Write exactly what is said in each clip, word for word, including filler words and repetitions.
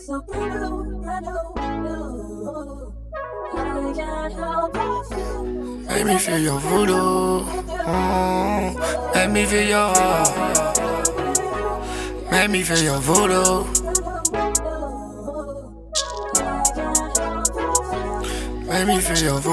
So blue, I don't know. I can't help but feel. Make me feel your voodoo. Mm, make me feel your heart. Make me feel your voodoo. Make me feel your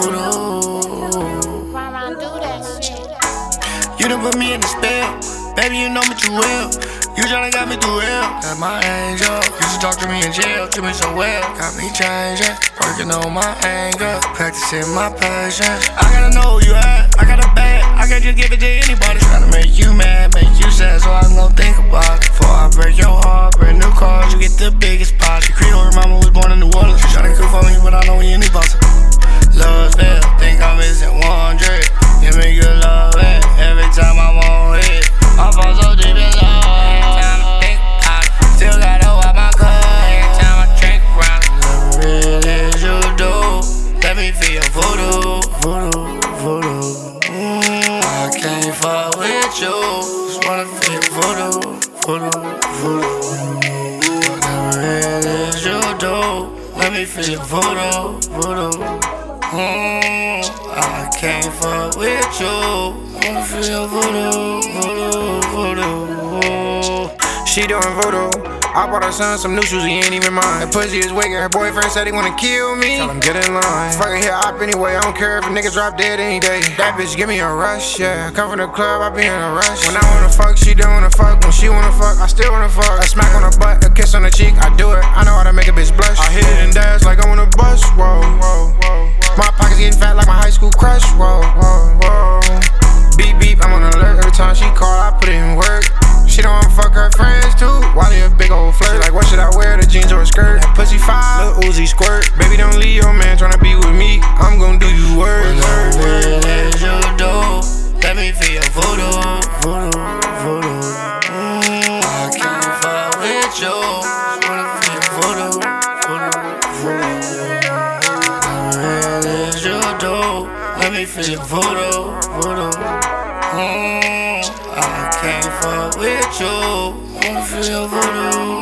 voodoo. Run, do that shit. You done put me in the spell. Baby, you know me too well. You tryna got me through hell. That's my angel. Used to talk to me in jail, treat me so well. Got me changing, working on my anger, practicing my patience. I gotta know who you at. I got a bag. I can't just give it to anybody. Tryna make you mad, make you sad, so I'm gon' think about it. Before I break your heart, brand new cars, you get the biggest pot. The Creole, her mama was born in New Orleans. She tryna cook for me, but I know we in these boxes. Love's fail, think I'm missing one drip. Give me good love, eh? Every time I'm on it, I fall so deep in love. Every time I think about it, still gotta wipe my cup. Every time I drink around it, whatever it is you do, let me feel your voodoo, voodoo, voodoo. Mm, I can't fuck with you, just wanna feel your voodoo, voodoo, voodoo. Whatever it is you do, let me feel your voodoo, voodoo. Mm, I can't fuck with you. Wanna feel your voodoo, voodoo, voodoo. She doing voodoo. I bought her son some new shoes, he ain't even mine. That pussy is wicked, her boyfriend said he wanna kill me. Tell him get in line. Fucking hit op anyway, I don't care if a nigga drop dead any day. That bitch give me a rush, yeah. Come from the club, I be in a rush. When I wanna fuck, she don't wanna fuck. When she wanna fuck, I still wanna fuck. A smack on her butt, a kiss on the cheek, I do it. I know how to make a bitch blush. I hit it and dash like I wanna bust, whoa, whoa, whoa. My pockets getting fat like my high school crush, whoa, whoa, whoa. Beep, beep, I'm on alert every time she call, I put in work. She don't wanna fuck her friends too. Wally a big old flirt. Like, what should I wear? The jeans or a skirt? That pussy fire, Lil Uzi squirt. Baby, don't leave your man tryna be with me. I'm gon' do you word. Whatever it is you do, let me feel your voodoo, voodoo, voodoo. Mm, I can't fuck with you. Just wanna feel your voodoo, voodoo, voodoo. Whatever it is you do, let me feel your voodoo, voodoo. Mm, I can't fuck with you. Wanna feel your voodoo.